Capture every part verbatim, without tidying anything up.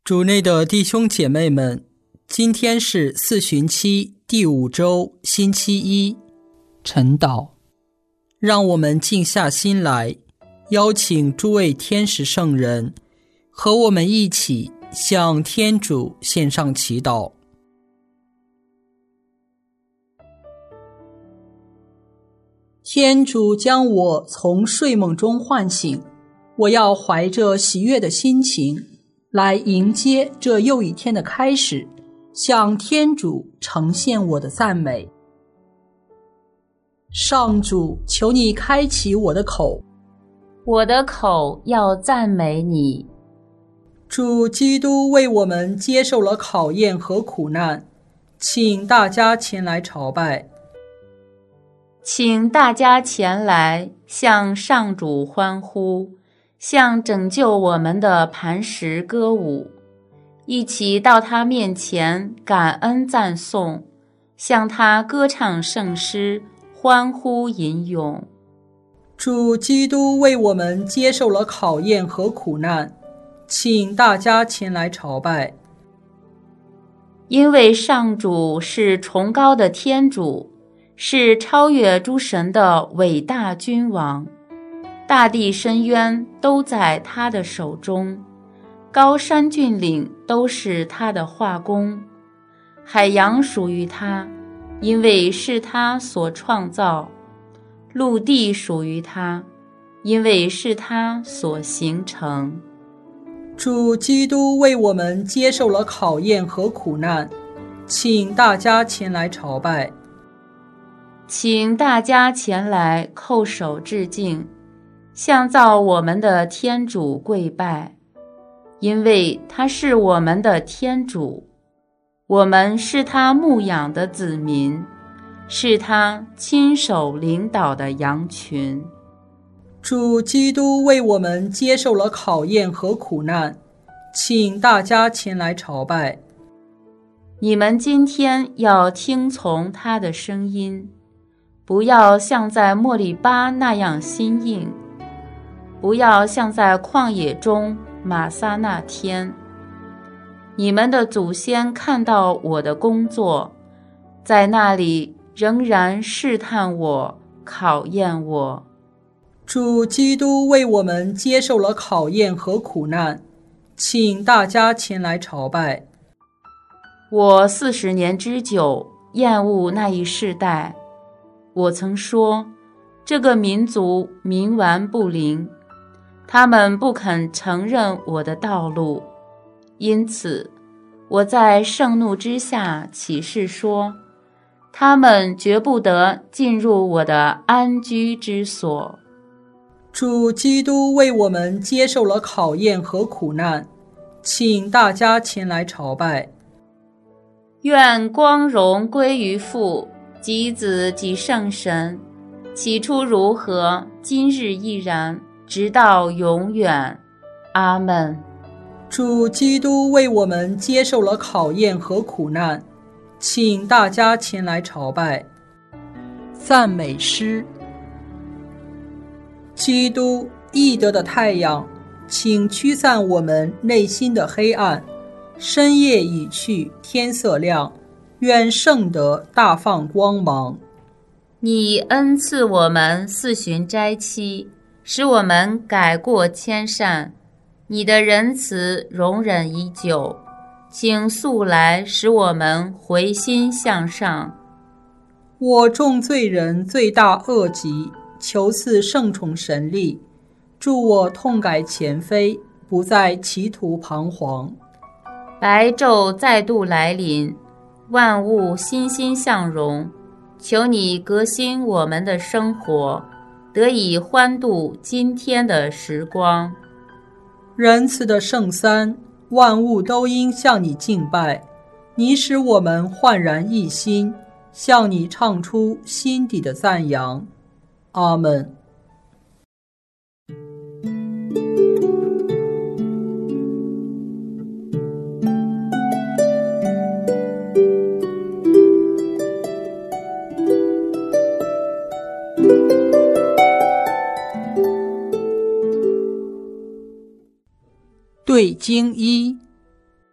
主内的弟兄姐妹们，今天是四旬期第五周星期一，晨祷。让我们静下心来，邀请诸位天使圣人和我们一起向天主献上祈祷。天主将我从睡梦中唤醒，我要怀着喜悦的心情来迎接这又一天的开始，向天主呈现我的赞美。上主，求你开启我的口， 我的口要赞美你。 主基督为我们接受了考验和苦难，请大家前来朝拜。 请大家前来向上主欢呼，向拯救我们的磐石歌舞，一起到他面前感恩赞颂，向他歌唱圣诗，欢呼吟咏。 主基督为我们接受了考验和苦难，请大家前来朝拜。 因为上主是崇高的天主，是超越诸神的伟大君王，大地深渊都在他的手中，高山峻岭都是他的画工，海洋属于他，因为是他所创造，陆地属于他，因为是他所形成。 主基督为我们接受了考验和苦难，请大家前来朝拜。 请大家前来叩首致敬，向造我们的天主跪拜，因为他是我们的天主，我们是他牧养的子民，是他亲手领导的羊群。 主基督为我们接受了考验和苦难，请大家前来朝拜。 你们今天要听从他的声音，不要像在莫利巴那样心硬，不要像在旷野中玛撒那天。你们的祖先看到我的工作，在那里仍然试探我，考验我。 主基督为我们接受了考验和苦难，请大家前来朝拜。 我四十年之久，厌恶那一世代。我曾说，这个民族冥顽不灵，他们不肯承认我的道路，因此我在盛怒之下起誓说，他们绝不得进入我的安居之所。 主基督为我们接受了考验和苦难，请大家前来朝拜。 愿光荣归于父及子及圣神，起初如何，今日亦然，直到永远。阿们。 主基督为我们接受了考验和苦难，请大家前来朝拜。赞美诗。基督，义德的太阳，请驱散我们内心的黑暗。深夜已去，天色亮，愿圣德大放光芒。 你恩赐我们四旬斋期，使我们改过迁善。你的仁慈容忍已久，请速来使我们回心向上。 我众罪人罪大恶极，求赐圣宠神力，助我痛改前非，不再歧途彷徨。 白昼再度来临，万物欣欣向荣，求你革新我们的生活，得以欢度今天的时光。 仁慈的圣三，万物都应向你敬拜，你使我们焕然一新，向你唱出心底的赞扬。阿们。对经一，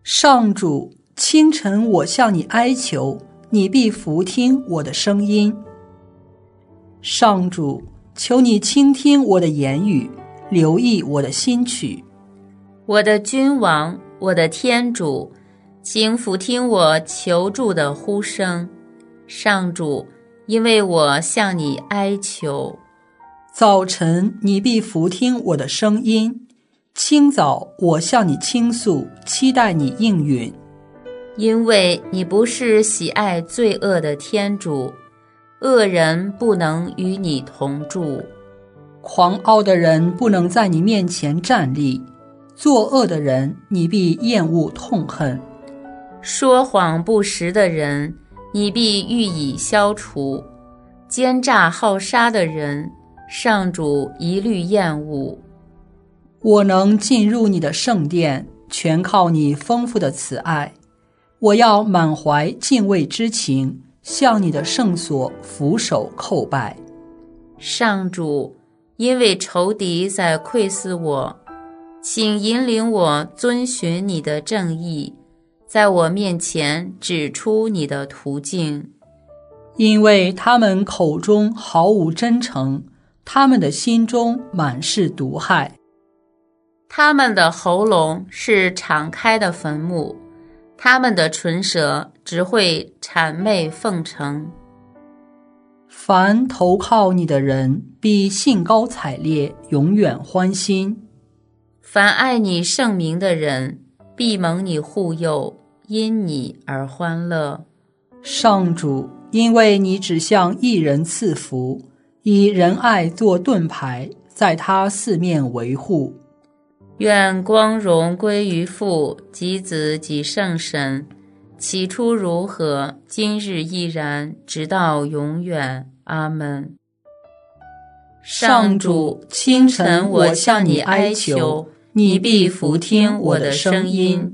上主，清晨我向你哀求，你必俯听我的声音。上主，求你倾听我的言语，留意我的心曲。 我的君王，我的天主，请俯听我求助的呼声。上主，因为我向你哀求。 早晨你必俯听我的声音，清早我向你倾诉，期待你应允。 因为你不是喜爱罪恶的天主，恶人不能与你同住。 狂傲的人不能在你面前站立，作恶的人你必厌恶痛恨。 说谎不实的人你必予以消除，奸诈好杀的人上主一律厌恶。 我能进入你的圣殿，全靠你丰富的慈爱。我要满怀敬畏之情，向你的圣所俯首叩拜。 上主，因为仇敌在窥伺我，请引领我遵循你的正义，在我面前指出你的途径。 因为他们口中毫无真诚，他们的心中满是毒害。 他们的喉咙是敞开的坟墓，他们的唇舌只会谄媚奉承。 凡投靠你的人必兴高采烈，永远欢心。 凡爱你圣名的人必蒙你护佑，因你而欢乐。 上主，因为你只向一人赐福，以仁爱做盾牌，在他四面维护。 愿光荣归于父及子及圣神，起初如何，今日亦然，直到永远。阿们。 上主，清晨我向你哀求，你必俯听我的声音。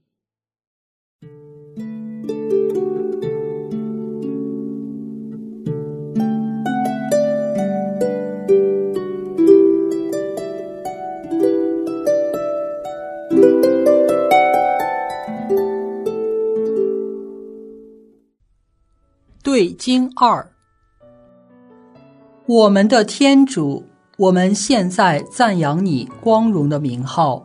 对经二。我们的天主，我们现在赞扬你光荣的名号。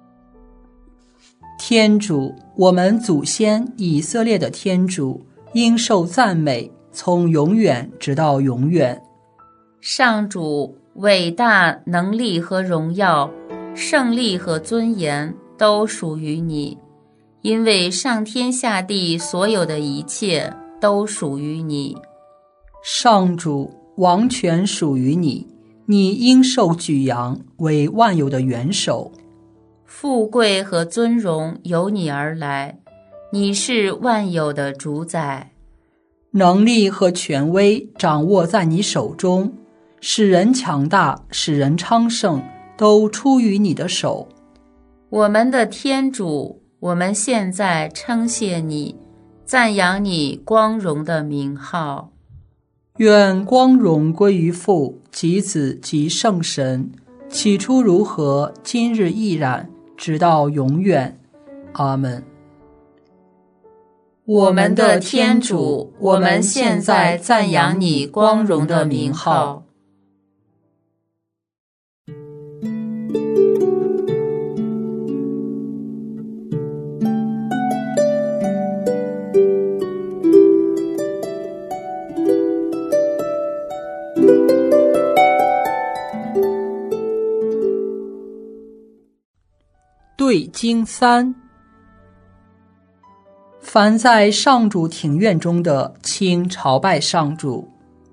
天主，我们祖先以色列的天主，应受赞美，从永远直到永远。 上主，伟大能力和荣耀，胜利和尊严都属于你，因为上天下地所有的一切都属于你。 上主，王权属于你，你应受举扬，为万有的元首。 富贵和尊荣由你而来，你是万有的主宰。 能力和权威掌握在你手中，使人强大，使人昌盛，都出于你的手。 我们的天主，我们现在称谢你，赞扬你光荣的名号。 愿光荣归于父及子及圣神，起初如何，今日亦然，直到永远。阿们。 我们的天主，我们现在赞扬你光荣的名号。 对经三。凡在上主庭院中的，请朝拜上主。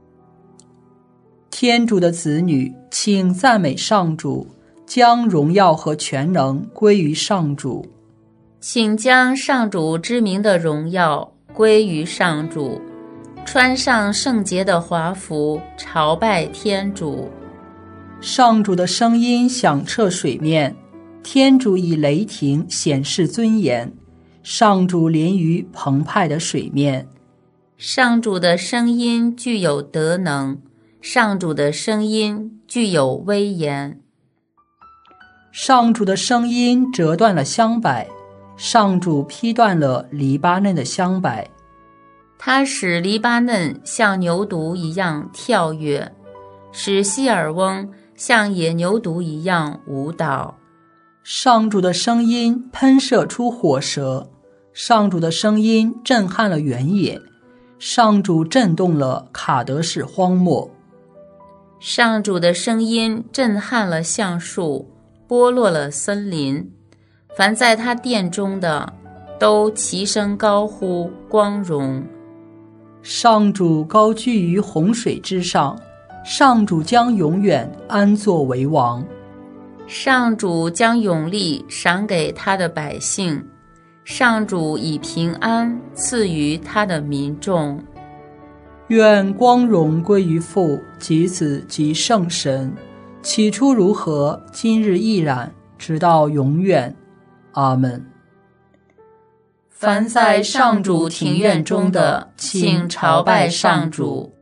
天主的子女，请赞美上主，将荣耀和全能归于上主。 请将上主之名的荣耀归于上主，穿上圣洁的华服，朝拜天主。 上主的声音响彻水面，天主以雷霆显示尊严，上主临于澎湃的水面。 上主的声音具有德能，上主的声音具有威严。 上主的声音折断了香柏， 上主劈断了黎巴嫩的香柏， 他使黎巴嫩像牛犊一样跳跃，使希尔翁像野牛犊一样舞蹈。 上主的声音喷射出火舌，上主的声音震撼了原野，上主震动了卡德士荒漠。 上主的声音震撼了橡树，剥落了森林。凡在他殿中的，都齐声高呼光荣。 上主高居于洪水之上，上主将永远安坐为王。 上主将永利赏给他的百姓，上主以平安赐予他的民众。 愿光荣归于父及子及圣神，起初如何，今日亦然，直到永远。阿们。 凡在上主庭院中的，请朝拜上主。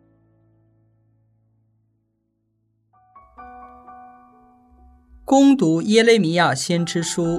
恭读耶肋米亚先知书。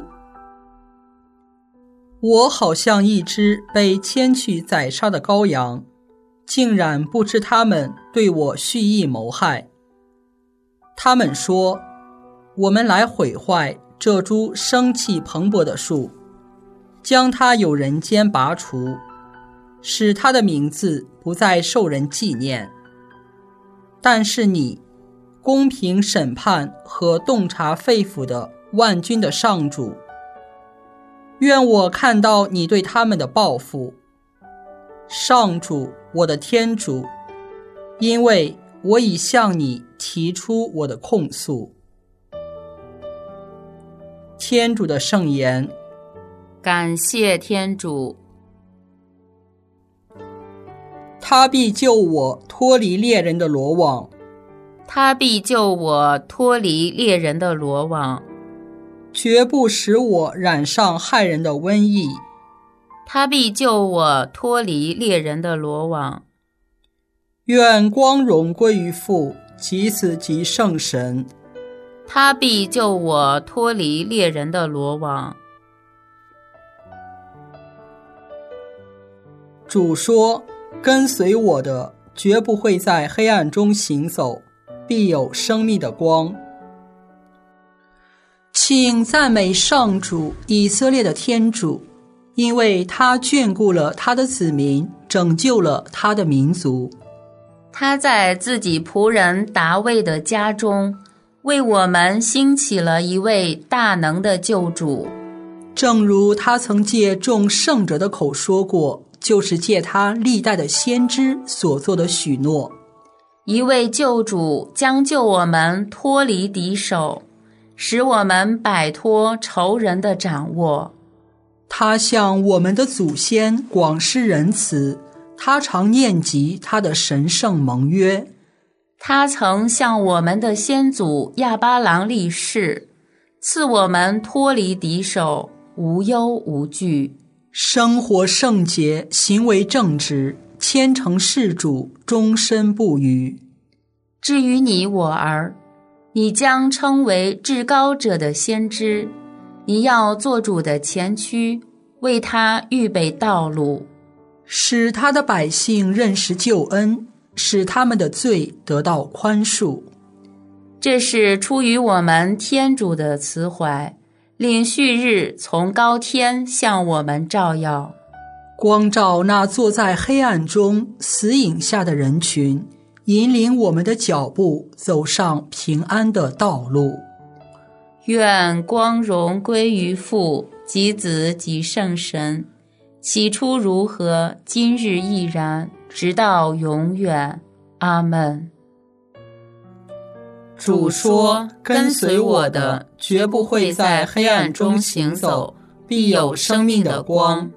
我好像一只被牵去宰杀的羔羊，竟然不知他们对我蓄意谋害。他们说，我们来毁坏这株生气蓬勃的树，将它由人间拔除，使它的名字不再受人纪念。但是你，公平审判和洞察肺腑的万军的上主，愿我看到你对他们的报复。上主，我的天主，因为我已向你提出我的控诉。天主的圣言。 感谢天主。 他必救我脱离猎人的罗网， 他必救我脱离猎人的罗网， 绝不使我染上害人的瘟疫。 他必救我脱离猎人的罗网。 愿光荣归于父及子及圣神。 他必救我脱离猎人的罗网。 主说，跟随我的绝不会在黑暗中行走，必有生命的光。请赞美上主，以色列的天主，因为他眷顾了他的子民，拯救了他的民族。 他在自己仆人达味的家中，为我们兴起了一位大能的救主。 正如他曾借众圣者的口说过，就是借他历代的先知所做的许诺。 一位救主将救我们脱离敌手，使我们摆脱仇人的掌握。 他向我们的祖先广施仁慈，他常念及他的神圣盟约。 他曾向我们的先祖亚巴郎立誓，赐我们脱离敌手，无忧无惧， 生活圣洁，行为正直，虔诚事主，终身不渝。 至于你我儿，你将称为至高者的先知，你要做主的前驱，为他预备道路， 使他的百姓认识救恩，使他们的罪得到宽恕。 这是出于我们天主的慈怀，令旭日从高天向我们照耀， 光照那坐在黑暗中死影下的人群，引领我们的脚步走上平安的道路。 愿光荣归于父及子及圣神，起初如何，今日亦然，直到永远。阿们。 主说，跟随我的绝不会在黑暗中行走，必有生命的光。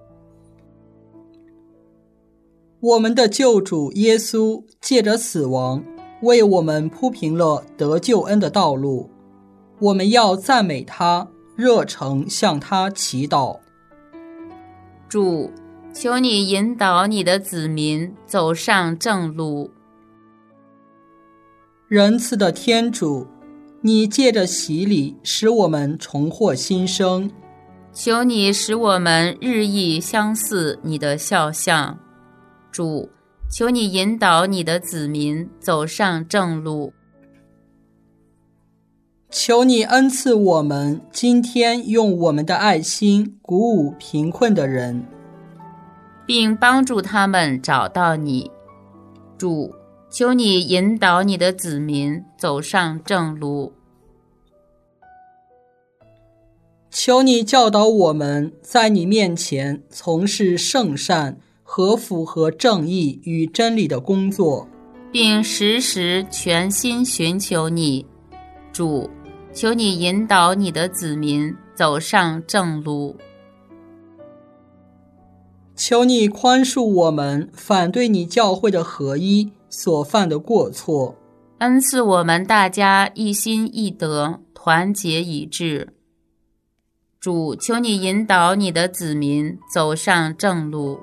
我们的救主耶稣借着死亡，为我们铺平了得救恩的道路，我们要赞美他，热诚向他祈祷。 主，求你引导你的子民走上正路。 仁慈的天主，你借着洗礼使我们重获新生， 求你使我们日益相似你的肖像。主，求你引导你的子民走上正路。 求你恩赐我们今天用我们的爱心鼓舞贫困的人， 并帮助他们找到你。主，求你引导你的子民走上正路。 求你教导我们在你面前从事圣善和符合正义与真理的工作， 并时时全心寻求你。主，求你引导你的子民走上正路。 求你宽恕我们反对你教会的合一所犯的过错， 恩赐我们大家一心一德，团结一致。主，求你引导你的子民走上正路。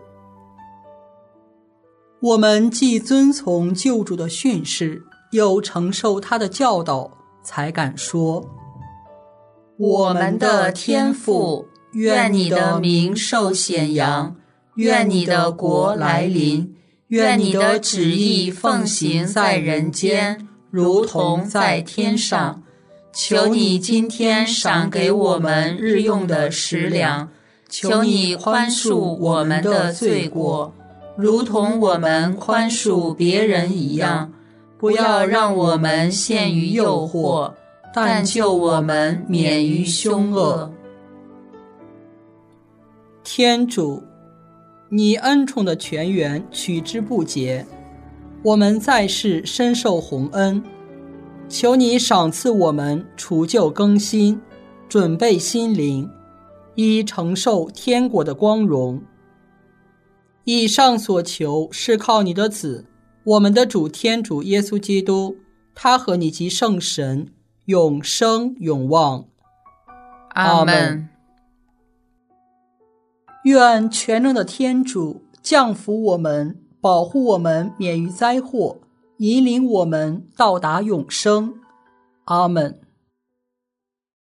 我们既遵从救主的训示，又承受他的教导，才敢说： 我们的天父，愿你的名受显扬，愿你的国来临，愿你的旨意奉行在人间，如同在天上。求你今天赏给我们日用的食粮，求你宽恕我们的罪过，如同我们宽恕别人一样。不要让我们陷于诱惑，但救我们免于凶恶。 天主，你恩宠的泉源取之不竭，我们在世深受洪恩，求你赏赐我们除旧更新，准备心灵，以承受天国的光荣。以上所求是靠你的子，我们的主天主耶稣基督，他和你及圣神永生永望。 阿们。 愿全能的天主降福我们，保护我们免于灾祸，引领我们到达永生。阿们。